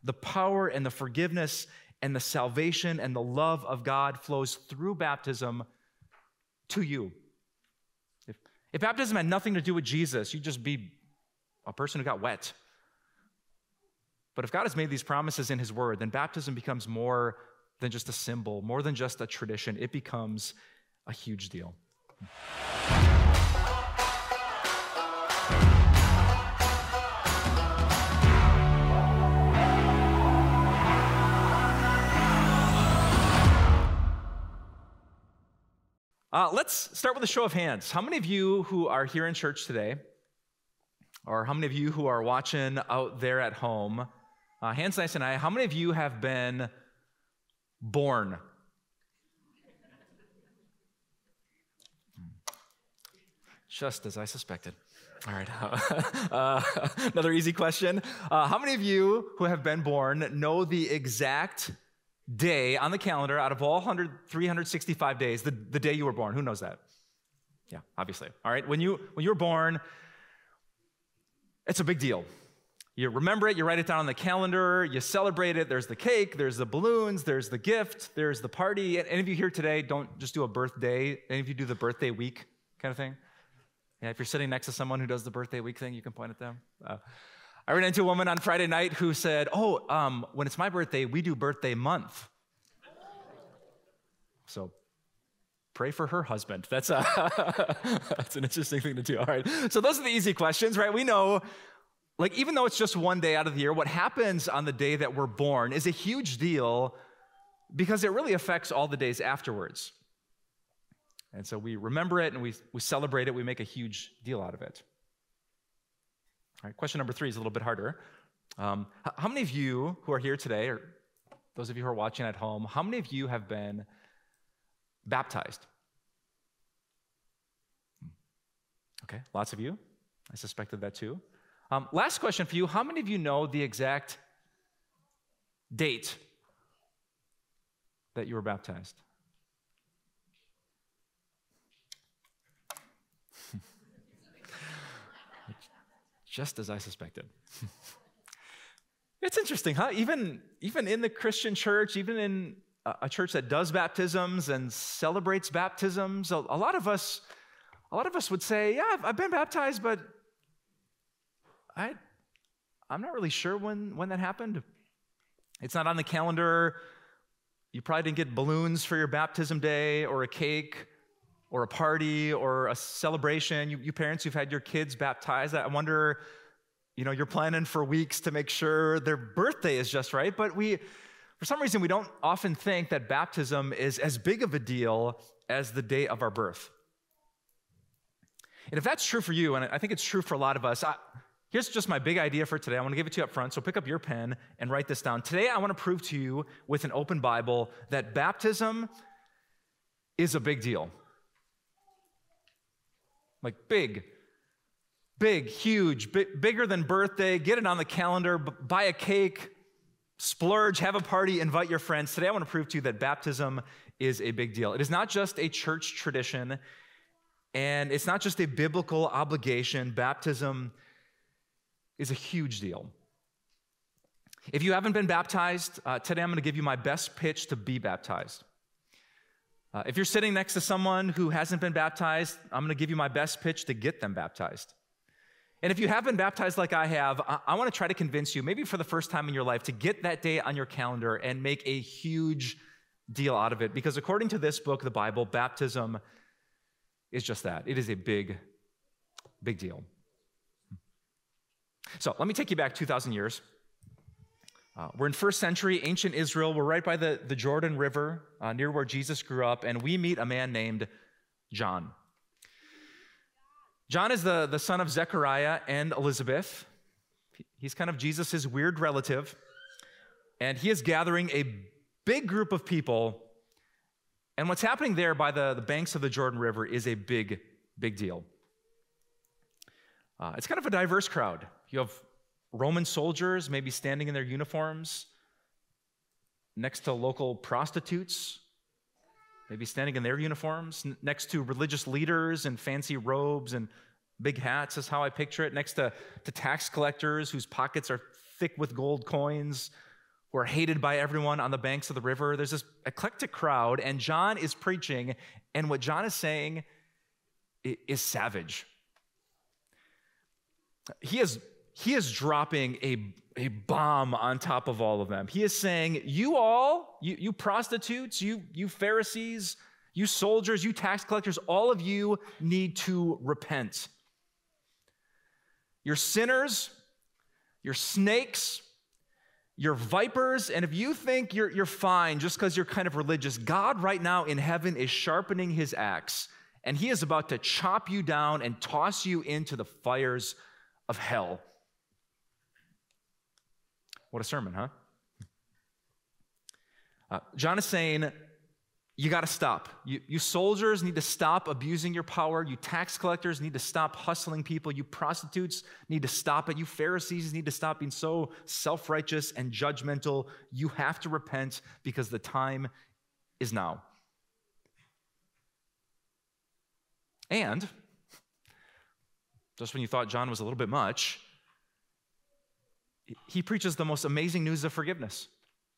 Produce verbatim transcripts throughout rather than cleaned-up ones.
The power and the forgiveness and the salvation and the love of God flows through baptism to you. If, if baptism had nothing to do with Jesus, you'd just be a person who got wet. But if God has made these promises in his word, then baptism becomes more than just a symbol, more than just a tradition. It becomes a huge deal. Uh, let's start with a show of hands. How many of you who are here in church today, or how many of you who are watching out there at home, uh, hands nice and high, how many of you have been born? Just as I suspected. All right. Uh, another easy question. Uh, how many of you who have been born know the exact day on the calendar out of all three hundred sixty-five days, the, the day you were born? Who knows that? Yeah, obviously. All right. When you when you were born, it's a big deal. You remember it, you write it down on the calendar, you celebrate it. There's the cake, there's the balloons, there's the gift, there's the party. Any of you here today, don't just do a birthday. Any of you do the birthday week kind of thing? Yeah, if you're sitting next to someone who does the birthday week thing, you can point at them. Uh, I ran into a woman on Friday night who said, oh, um, when it's my birthday, we do birthday month. So pray for her husband. That's, a that's an interesting thing to do. All right. So those are the easy questions, right? We know, like, even though it's just one day out of the year, what happens on the day that we're born is a huge deal because it really affects all the days afterwards. And so we remember it and we, we celebrate it. We make a huge deal out of it. All right, question number three is a little bit harder. Um, how many of you who are here today, or those of you who are watching at home, how many of you have been baptized? Okay, lots of you. I suspected that too. Um, last question for you. How many of you know the exact date that you were baptized? Just as I suspected. It's interesting, huh? Even, even in the Christian church, even in a church that does baptisms and celebrates baptisms, a, a lot of us, a lot of us would say, yeah, I've, I've been baptized, but I, I'm not really sure when, when that happened. It's not on the calendar. You probably didn't get balloons for your baptism day or a cake or a party or a celebration. You, you parents who've had your kids baptized, I wonder, you know, you're planning for weeks to make sure their birthday is just right. But we, for some reason, we don't often think that baptism is as big of a deal as the day of our birth. And if that's true for you, and I think it's true for a lot of us, I, here's just my big idea for today. I want to give it to you up front, so pick up your pen and write this down. Today, I want to prove to you with an open Bible that baptism is a big deal. Like big, big, huge, big, bigger than birthday. Get it on the calendar, b- buy a cake, splurge, have a party, invite your friends. Today I want to prove to you that baptism is a big deal. It is not just a church tradition, and it's not just a biblical obligation. Baptism is a huge deal. If you haven't been baptized, uh, today I'm going to give you my best pitch to be baptized. Uh, if you're sitting next to someone who hasn't been baptized, I'm going to give you my best pitch to get them baptized. And if you have been baptized like I have, I, I want to try to convince you, maybe for the first time in your life, to get that day on your calendar and make a huge deal out of it. Because according to this book, the Bible, baptism is just that. It is a big, big deal. So let me take you back two thousand years. Uh, we're in first century ancient Israel. We're right by the, the Jordan River, uh, near where Jesus grew up, and we meet a man named John. John is the, the son of Zechariah and Elizabeth. He's kind of Jesus' weird relative, and he is gathering a big group of people, and what's happening there by the, the banks of the Jordan River is a big, big deal. Uh, it's kind of a diverse crowd. You have Roman soldiers maybe standing in their uniforms next to local prostitutes, maybe standing in their uniforms, n- next to religious leaders in fancy robes and big hats is how I picture it, next to, to tax collectors whose pockets are thick with gold coins, who are hated by everyone on the banks of the river. There's this eclectic crowd, and John is preaching, and what John is saying is savage. He is, he is dropping a, a bomb on top of all of them. He is saying, you all, you, you prostitutes, you, you Pharisees, you soldiers, you tax collectors, all of you need to repent. You're sinners, you're snakes, you're vipers, and if you think you're, you're fine just because you're kind of religious, God right now in heaven is sharpening his axe, and he is about to chop you down and toss you into the fires of hell. What a sermon, huh? Uh, John is saying, you got to stop. You, you soldiers need to stop abusing your power. You tax collectors need to stop hustling people. You prostitutes need to stop it. You Pharisees need to stop being so self-righteous and judgmental. You have to repent because the time is now. And just when you thought John was a little bit much, he preaches the most amazing news of forgiveness.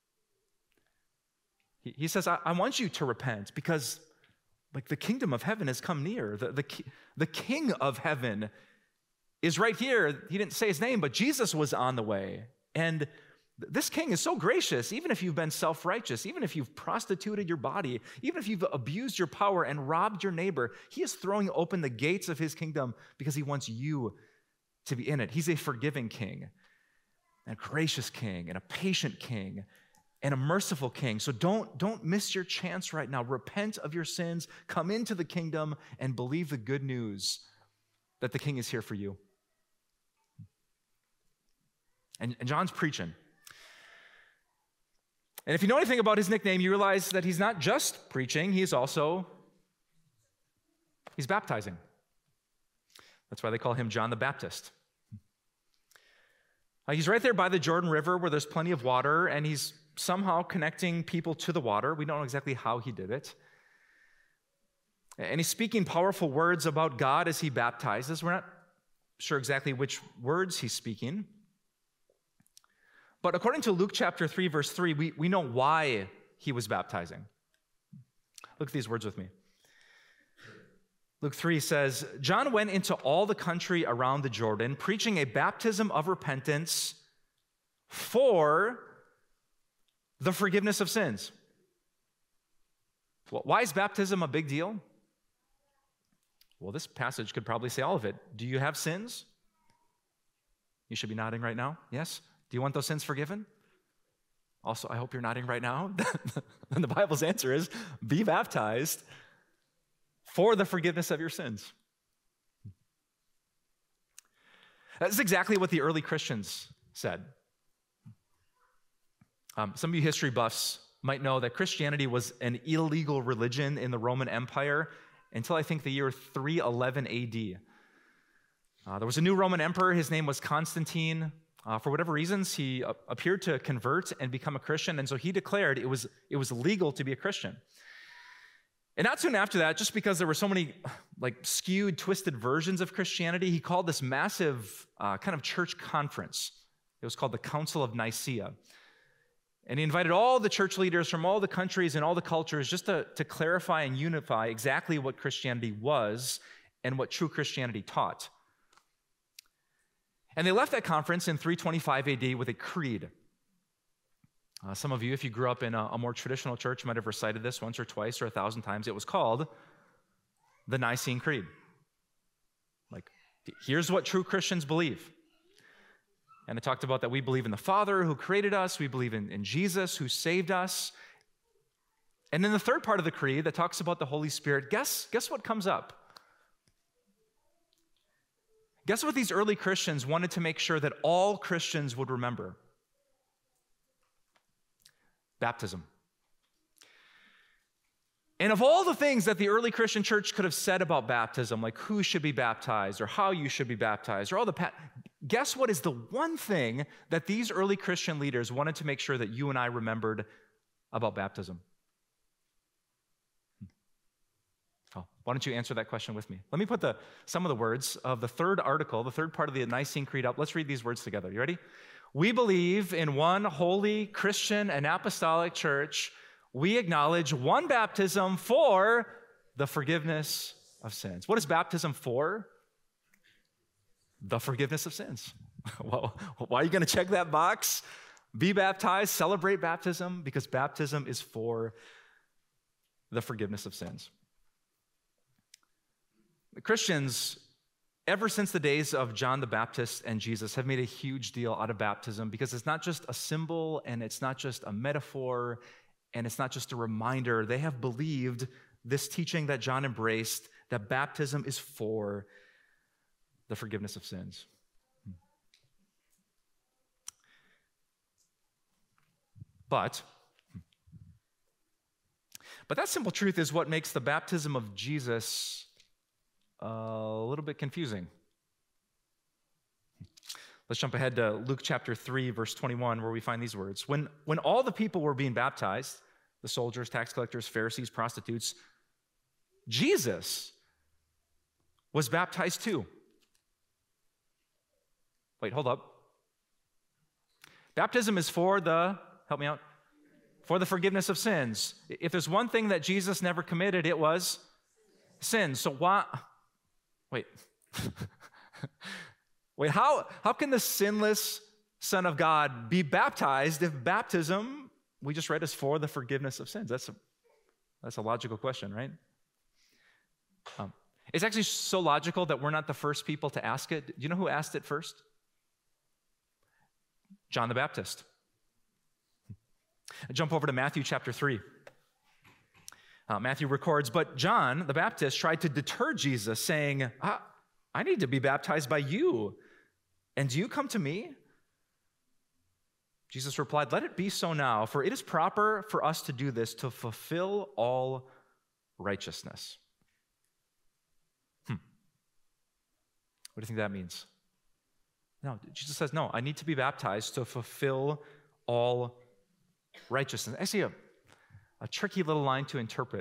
He says, I, I want you to repent because like the kingdom of heaven has come near. The, the, the king of heaven is right here. He didn't say his name, but Jesus was on the way. And this king is so gracious, even if you've been self-righteous, even if you've prostituted your body, even if you've abused your power and robbed your neighbor, he is throwing open the gates of his kingdom because he wants you to be in it. He's a forgiving king, and a gracious king, and a patient king, and a merciful king. So don't, don't miss your chance right now. Repent of your sins, come into the kingdom, and believe the good news that the king is here for you. And, and John's preaching. And if you know anything about his nickname, you realize that he's not just preaching, he's also, he's baptizing. That's why they call him John the Baptist. Uh, he's right there by the Jordan River where there's plenty of water, and he's somehow connecting people to the water. We don't know exactly how he did it. And he's speaking powerful words about God as he baptizes. We're not sure exactly which words he's speaking. But according to Luke chapter three, verse three, we, we know why he was baptizing. Look at these words with me. Luke three says, John went into all the country around the Jordan, preaching a baptism of repentance for the forgiveness of sins. Well, why is baptism a big deal? Well, this passage could probably say all of it. Do you have sins? You should be nodding right now. Yes? Do you want those sins forgiven? Also, I hope you're nodding right now. And the Bible's answer is, be baptized for the forgiveness of your sins. That's exactly what the early Christians said. Um, some of you history buffs might know that Christianity was an illegal religion in the Roman Empire until I think the year three eleven A D. Uh, there was a new Roman emperor. His name was Constantine. Uh, for whatever reasons, he uh, appeared to convert and become a Christian, and so he declared it was, it was legal to be a Christian. And not soon after that, just because there were so many like skewed, twisted versions of Christianity, he called this massive uh, kind of church conference. It was called the Council of Nicaea. And he invited all the church leaders from all the countries and all the cultures just to, to clarify and unify exactly what Christianity was and what true Christianity taught. And they left that conference in three twenty-five A D with a creed. Uh, some of you, if you grew up in a, a more traditional church, might have recited this once or twice or a thousand times. It was called the Nicene Creed. Like, here's what true Christians believe. And it talked about that we believe in the Father who created us, we believe in, in Jesus who saved us. And then the third part of the creed that talks about the Holy Spirit, guess, guess what comes up? Guess what these early Christians wanted to make sure that all Christians would remember? Baptism. And of all the things that the early Christian church could have said about baptism, like who should be baptized or how you should be baptized, or all the pa- guess what is the one thing that these early Christian leaders wanted to make sure that you and I remembered about baptism? Oh, why don't you answer that question with me? Let me put the, some of the words of the third article, the third part of the Nicene Creed up. Let's read these words together. You ready? We believe in one holy Christian and apostolic church. We acknowledge one baptism for the forgiveness of sins. What is baptism for? The forgiveness of sins. Well, why are you going to check that box? Be baptized, celebrate baptism, because baptism is for the forgiveness of sins. The Christians, ever since the days of John the Baptist and Jesus, have made a huge deal out of baptism because it's not just a symbol and it's not just a metaphor and it's not just a reminder. They have believed this teaching that John embraced, that baptism is for the forgiveness of sins. But, but that simple truth is what makes the baptism of Jesus a little bit confusing. Let's jump ahead to Luke chapter three, verse twenty-one, where we find these words. When, when all the people were being baptized, the soldiers, tax collectors, Pharisees, prostitutes, Jesus was baptized too. Wait, hold up. Baptism is for the, help me out, for the forgiveness of sins. If there's one thing that Jesus never committed, it was sin. So why, wait. Wait, how, how can the sinless Son of God be baptized if baptism, we just read, is for the forgiveness of sins? That's a, that's a logical question, right? Um, it's actually so logical that we're not the first people to ask it. Do you know who asked it first? John the Baptist. Jump over to Matthew chapter three. Uh, Matthew records, but John the Baptist tried to deter Jesus, saying, ah, I need to be baptized by you, and do you come to me? Jesus replied, let it be so now, for it is proper for us to do this to fulfill all righteousness. Hmm. What do you think that means? No, Jesus says, no, I need to be baptized to fulfill all righteousness. Actually, a, a tricky little line to interpret.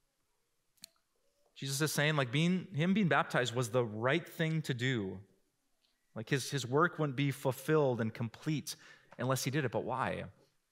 Jesus is saying, like, being him being baptized was the right thing to do. Like, his, his work wouldn't be fulfilled and complete unless he did it. But why?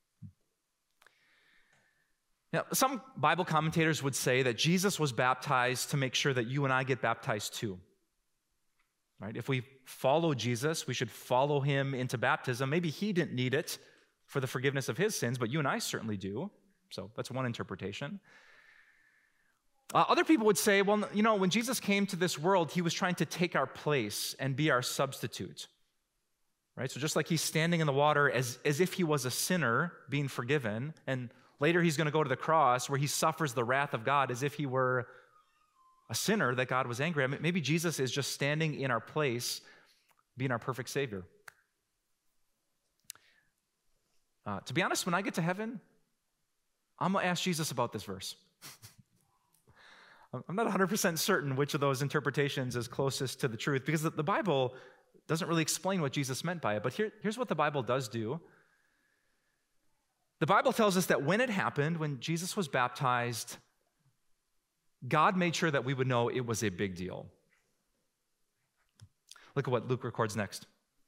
Now, some Bible commentators would say that Jesus was baptized to make sure that you and I get baptized too. Right? If we follow Jesus, we should follow him into baptism. Maybe he didn't need it for the forgiveness of his sins, but you and I certainly do. So that's one interpretation. Uh, other people would say, well, you know, when Jesus came to this world, he was trying to take our place and be our substitute. Right? So just like he's standing in the water as, as if he was a sinner being forgiven, and later he's going to go to the cross where he suffers the wrath of God as if he were a sinner that God was angry at. Maybe Jesus is just standing in our place, being our perfect Savior. Uh, to be honest, when I get to heaven, I'm going to ask Jesus about this verse. I'm not one hundred percent certain which of those interpretations is closest to the truth, because the, the Bible doesn't really explain what Jesus meant by it. But here, here's what the Bible does do. The Bible tells us that when it happened, when Jesus was baptized, God made sure that we would know it was a big deal. Look at what Luke records next.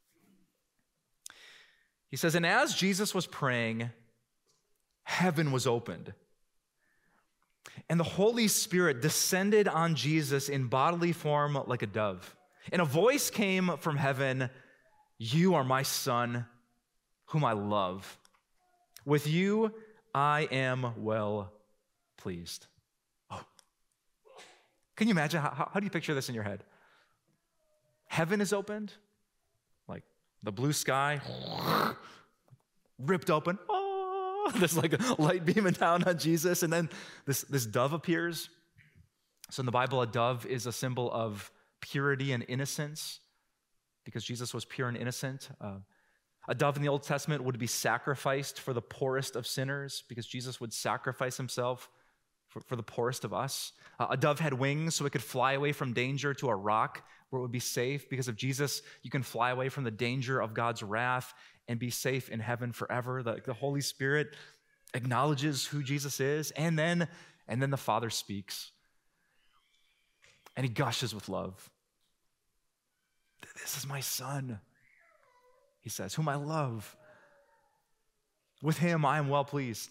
He says, and as Jesus was praying, heaven was opened, and the Holy Spirit descended on Jesus in bodily form like a dove. And a voice came from heaven, you are my Son, whom I love. With you I am well pleased. Oh. Can you imagine? How, how do you picture this in your head? Heaven is opened, like the blue sky, ripped open. Oh, there's like a light beaming down on Jesus, and then this, this dove appears. So in the Bible, a dove is a symbol of purity and innocence, because Jesus was pure and innocent. Uh, a dove in the Old Testament would be sacrificed for the poorest of sinners, because Jesus would sacrifice himself for, for the poorest of us. Uh, a dove had wings so it could fly away from danger to a rock where it would be safe. Because of Jesus, you can fly away from the danger of God's wrath and be safe in heaven forever. The, the Holy Spirit acknowledges who Jesus is, and then, and then the Father speaks. And he gushes with love. This is my Son. he says, whom I love. With him I am well pleased.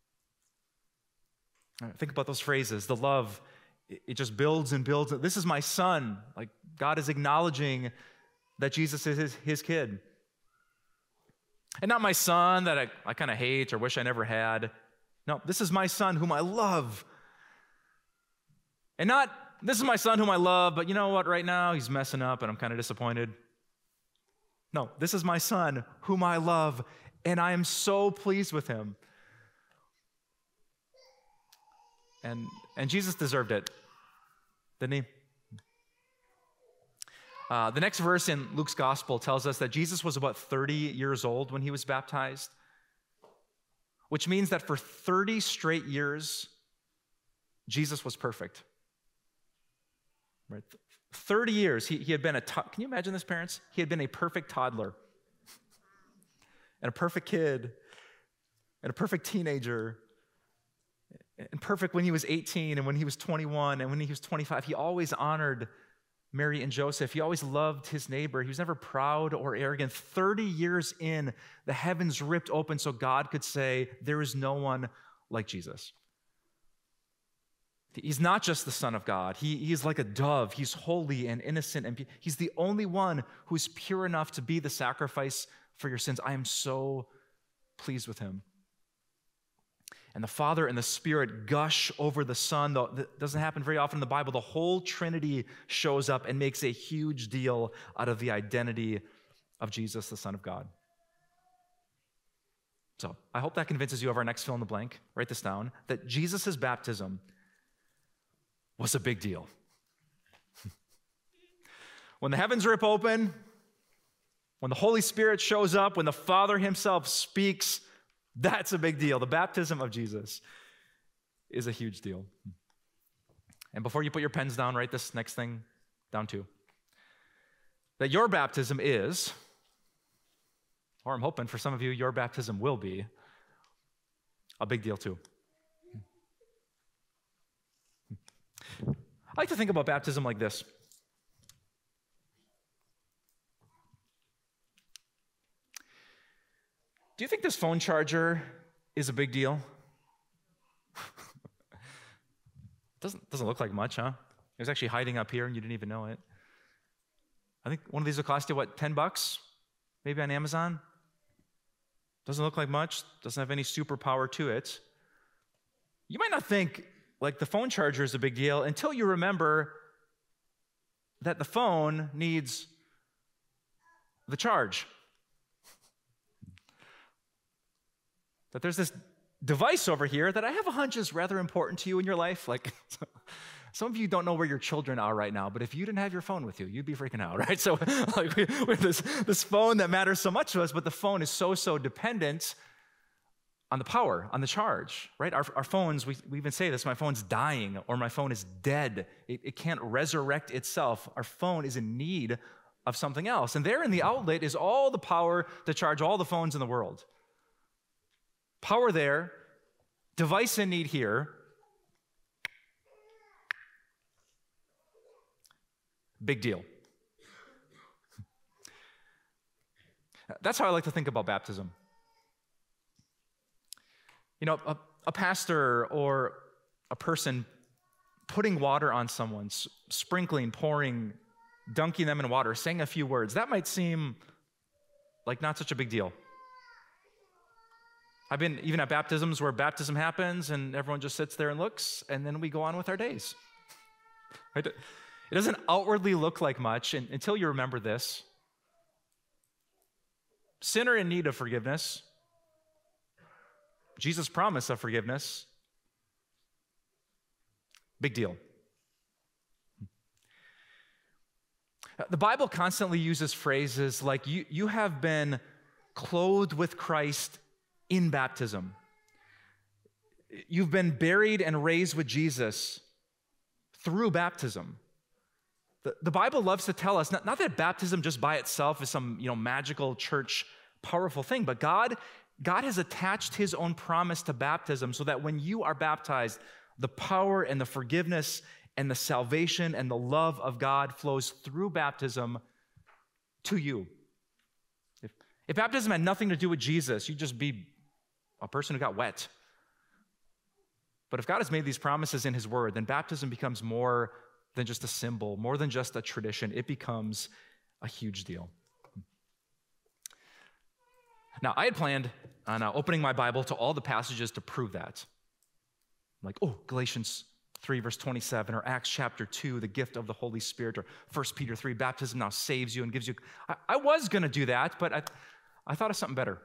Think about those phrases. The love, it just builds and builds. This is my son. Like God is acknowledging that Jesus is his, his kid. And not my son that I, I kind of hate or wish I never had. No, this is my son whom I love. And not, this is my son whom I love, but you know what, right now he's messing up and I'm kind of disappointed. No, this is my son whom I love, and I am so pleased with him. And, and Jesus deserved it, didn't he? Uh, the next verse in Luke's gospel tells us that Jesus was about thirty years old when he was baptized, which means that for thirty straight years, Jesus was perfect. Right? thirty years, he, he had been a, to- can you imagine this, parents? He had been a perfect toddler, and a perfect kid, and a perfect teenager, and perfect when he was eighteen, and when he was twenty-one, and when he was twenty-five. He always honored Mary and Joseph. He always loved his neighbor. He was never proud or arrogant. thirty years in, the heavens ripped open so God could say, there is no one like Jesus. He's not just the Son of God. He, he is like a dove. He's holy and innocent, and he's the only one who's pure enough to be the sacrifice for your sins. I am so pleased with him. And the Father and the Spirit gush over the Son. That doesn't happen very often in the Bible. The whole Trinity shows up and makes a huge deal out of the identity of Jesus, the Son of God. So I hope that convinces you of our next fill in the blank. Write this down. That Jesus' baptism was a big deal. When the heavens rip open, when the Holy Spirit shows up, when the Father himself speaks, that's a big deal. The baptism of Jesus is a huge deal. And before you put your pens down, write this next thing down too. That your baptism is, or I'm hoping for some of you, your baptism will be a big deal too. I like to think about baptism like this. Do you think this phone charger is a big deal? doesn't, doesn't look like much, huh? It was actually hiding up here and you didn't even know it. I think one of these will cost you, what, ten bucks? Maybe on Amazon? Doesn't look like much. Doesn't have any superpower to it. You might not think like the phone charger is a big deal until you remember that the phone needs the charge. That there's this device over here that I have a hunch is rather important to you in your life. Like, some of you don't know where your children are right now, but if you didn't have your phone with you, you'd be freaking out, right? So like we, we have this, this phone that matters so much to us, but the phone is so, so dependent on the power, on the charge, right? Our, our phones, we, we even say this, my phone's dying or my phone is dead. It, it can't resurrect itself. Our phone is in need of something else. And there in the outlet is all the power to charge all the phones in the world. Power there, device in need here. Big deal. That's how I like to think about baptism. You know, a, a pastor or a person putting water on someone, s- sprinkling, pouring, dunking them in water, saying a few words, that might seem like not such a big deal. I've been even at baptisms where baptism happens and everyone just sits there and looks, and then we go on with our days. Right? It doesn't outwardly look like much until you remember this. Sinner in need of forgiveness. Jesus' promise of forgiveness. Big deal. The Bible constantly uses phrases like, you, you have been clothed with Christ in baptism. You've been buried and raised with Jesus through baptism. The, the Bible loves to tell us, not, not that baptism just by itself is some, you know, magical church powerful thing, but God, God has attached his own promise to baptism so that when you are baptized, the power and the forgiveness and the salvation and the love of God flows through baptism to you. If, If baptism had nothing to do with Jesus, you'd just be a person who got wet. But if God has made these promises in his word, then baptism becomes more than just a symbol, more than just a tradition. It becomes a huge deal. Now, I had planned on uh, opening my Bible to all the passages to prove that. Like, oh, Galatians three, verse twenty-seven, or Acts chapter two, the gift of the Holy Spirit, or First Peter three, baptism now saves you and gives you. I, I was going to do that, but I, I thought of something better.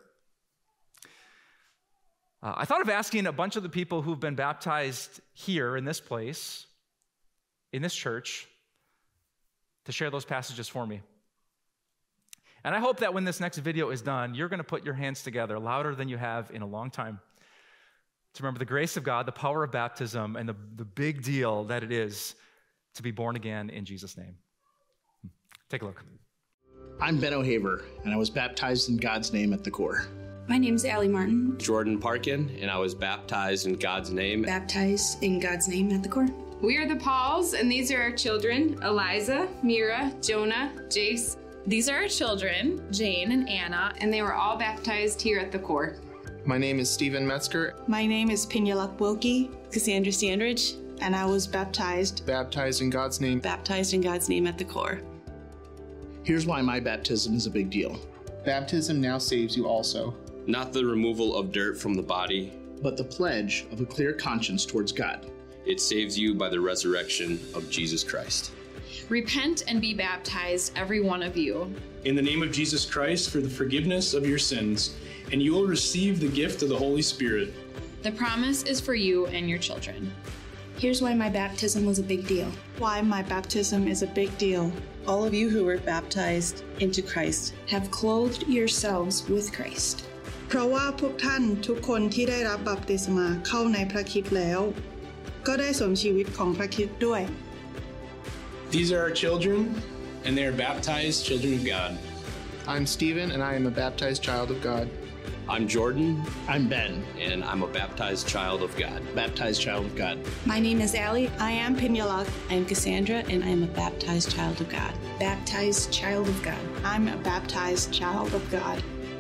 Uh, I thought of asking a bunch of the people who've been baptized here in this place, in this church, to share those passages for me. And I hope that when this next video is done, you're going to put your hands together louder than you have in a long time to remember the grace of God, the power of baptism, and the, the big deal that it is to be born again in Jesus' name. Take a look. I'm Ben O'Haver, and I was baptized in God's name at the core. My name's Allie Martin. Jordan Parkin, and I was baptized in God's name. Baptized in God's name at the core. We are the Pauls, and these are our children, Eliza, Mira, Jonah, Jace. These are our children, Jane and Anna, and they were all baptized here at the core. My name is Stephen Metzger. My name is Pinyalak Wilkie. Cassandra Sandridge. And I was baptized. Baptized in God's name. Baptized in God's name at the core. Here's why my baptism is a big deal. Baptism now saves you also. Not the removal of dirt from the body, but the pledge of a clear conscience towards God. It saves you by the resurrection of Jesus Christ. Repent and be baptized, every one of you, in the name of Jesus Christ for the forgiveness of your sins, and you will receive the gift of the Holy Spirit. The promise is for you and your children. Here's why my baptism was a big deal. Why my baptism is a big deal. All of you who were baptized into Christ have clothed yourselves with Christ. เพราะว่าพวกท่านทุกคนที่ได้รับบัพติศมาเข้าในพระคริสต์แล้วก็ได้สวมชีวิตของพระคริสต์ด้วย These are our children, and they are baptized children of God. I'm Stephen, and I am a baptized child of God. I'm Jordan. I'm Ben. And I'm a baptized child of God. Baptized child of God. My name is Allie. I am Pinyalak. I'm Cassandra, and I'm a baptized child of God. Baptized child of God. I'm a baptized child of God.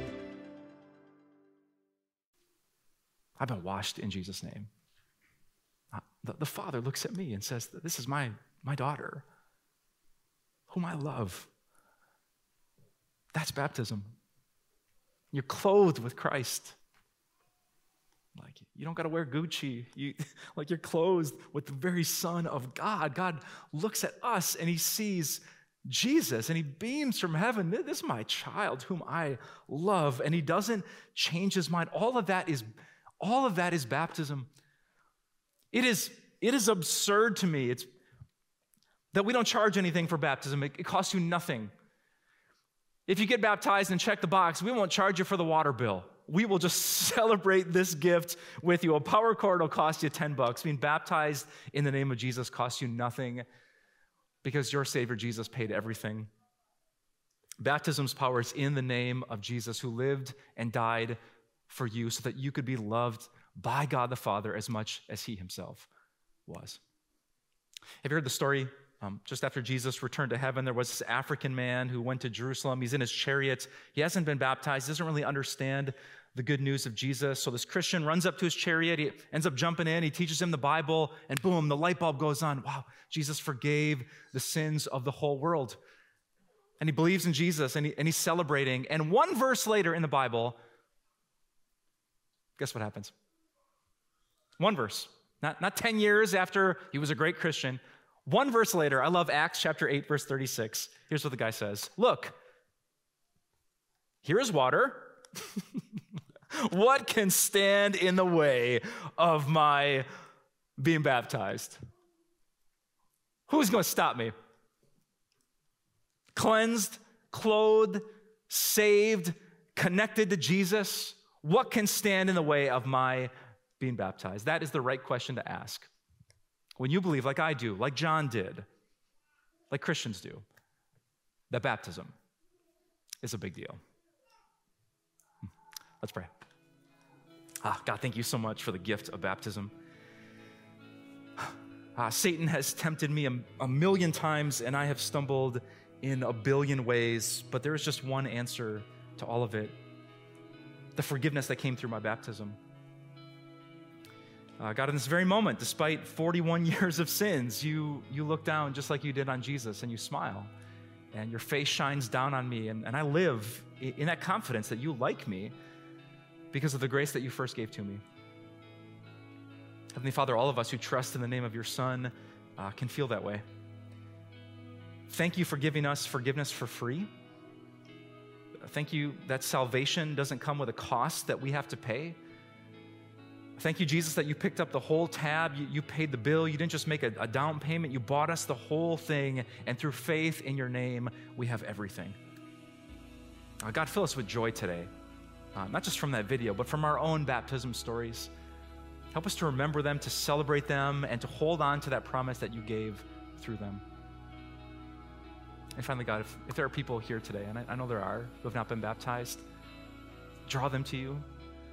I've been washed in Jesus' name. The, the Father looks at me and says, this is my, my daughter, whom I love. That's baptism. You're clothed with Christ. Like, you don't got to wear Gucci. You, like, you're clothed with the very Son of God. God looks at us and he sees Jesus and he beams from heaven. This is my child whom I love. And he doesn't change his mind. All of that is, all of that is baptism. It is, it is absurd to me. It's that we don't charge anything for baptism. It, it costs you nothing. If you get baptized and check the box, we won't charge you for the water bill. We will just celebrate this gift with you. A power cord will cost you ten bucks. Being baptized in the name of Jesus costs you nothing because your Savior Jesus paid everything. Baptism's power is in the name of Jesus, who lived and died for you so that you could be loved by God the Father as much as he himself was. Have you heard the story? Um, just after Jesus returned to heaven, there was this African man who went to Jerusalem. He's in his chariot. He hasn't been baptized, doesn't really understand the good news of Jesus. So this Christian runs up to his chariot. He ends up jumping in. He teaches him the Bible, and boom, the light bulb goes on. Wow, Jesus forgave the sins of the whole world. And he believes in Jesus, and, he, and he's celebrating. And one verse later in the Bible, guess what happens? One verse. Not, not ten years after he was a great Christian. One verse later, I love Acts chapter eight, verse thirty-six. Here's what the guy says. Look, here is water. What can stand in the way of my being baptized? Who's going to stop me? Cleansed, clothed, saved, connected to Jesus. What can stand in the way of my being baptized? That is the right question to ask. When you believe, like I do, like John did, like Christians do, that baptism is a big deal. Let's pray. Ah, God, thank you so much for the gift of baptism. Ah, Satan has tempted me a, a million times, and I have stumbled in a billion ways, but there is just one answer to all of it, the forgiveness that came through my baptism. Uh, God, in this very moment, despite forty-one years of sins, you, you look down just like you did on Jesus, and you smile, and your face shines down on me, and, and I live in that confidence that you like me because of the grace that you first gave to me. Heavenly Father, all of us who trust in the name of your Son uh, can feel that way. Thank you for giving us forgiveness for free. Thank you that salvation doesn't come with a cost that we have to pay. Thank you, Jesus, that you picked up the whole tab. You, you paid the bill. You didn't just make a, a down payment. You bought us the whole thing, and through faith in your name, we have everything. Uh, God, fill us with joy today, uh, not just from that video, but from our own baptism stories. Help us to remember them, to celebrate them, and to hold on to that promise that you gave through them. And finally, God, if, if there are people here today, and I, I know there are, who have not been baptized, draw them to you.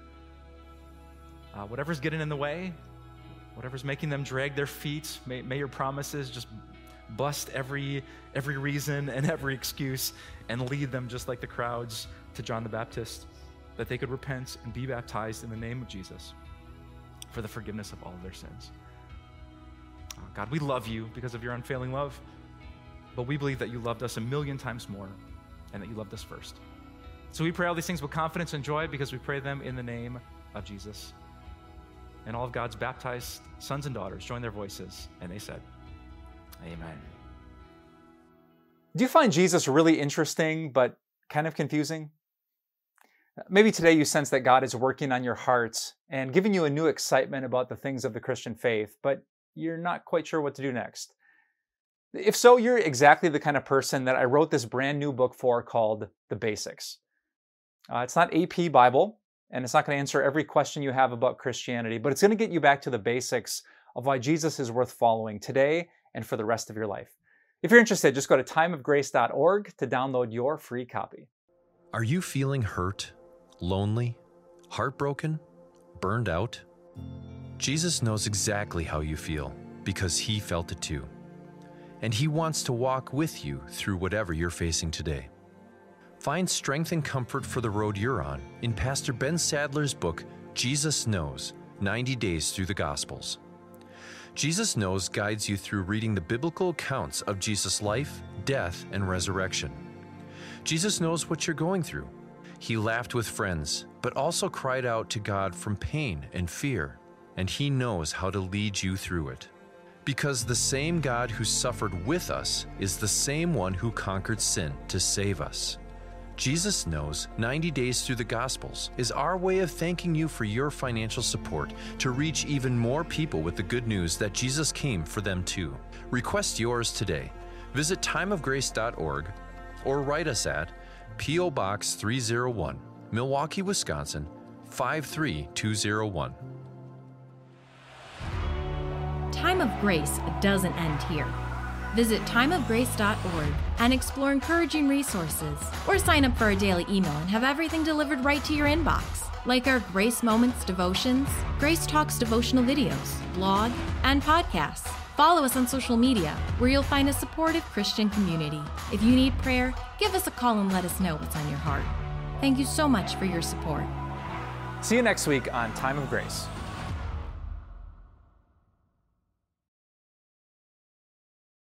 Uh, whatever's getting in the way, whatever's making them drag their feet, may, may your promises just bust every, every reason and every excuse and lead them just like the crowds to John the Baptist, that they could repent and be baptized in the name of Jesus for the forgiveness of all of their sins. Uh, God, we love you because of your unfailing love, but we believe that you loved us a million times more and that you loved us first. So we pray all these things with confidence and joy because we pray them in the name of Jesus. And all of God's baptized sons and daughters joined their voices, and they said, amen. Do you find Jesus really interesting, but kind of confusing? Maybe today you sense that God is working on your heart and giving you a new excitement about the things of the Christian faith, but you're not quite sure what to do next. If so, you're exactly the kind of person that I wrote this brand new book for called The Basics. Uh, it's not A P Bible, and it's not going to answer every question you have about Christianity, but it's going to get you back to the basics of why Jesus is worth following today and for the rest of your life. If you're interested, just go to time of grace dot org to download your free copy. Are you feeling hurt, lonely, heartbroken, burned out? Jesus knows exactly how you feel because he felt it too. And he wants to walk with you through whatever you're facing today. Find strength and comfort for the road you're on in Pastor Ben Sadler's book, Jesus Knows, ninety days Through the Gospels. Jesus Knows guides you through reading the biblical accounts of Jesus' life, death, and resurrection. Jesus knows what you're going through. He laughed with friends, but also cried out to God from pain and fear, and he knows how to lead you through it. Because the same God who suffered with us is the same one who conquered sin to save us. Jesus Knows ninety days Through the Gospels is our way of thanking you for your financial support to reach even more people with the good news that Jesus came for them too. Request yours today. Visit time of grace dot org or write us at P O Box three oh one, Milwaukee, Wisconsin five three two oh one. Time of Grace doesn't end here. Visit time of grace dot org and explore encouraging resources, or sign up for our daily email and have everything delivered right to your inbox, like our Grace Moments devotions, Grace Talks devotional videos, blog, and podcasts. Follow us on social media, where you'll find a supportive Christian community. If you need prayer, give us a call and let us know what's on your heart. Thank you so much for your support. See you next week on Time of Grace.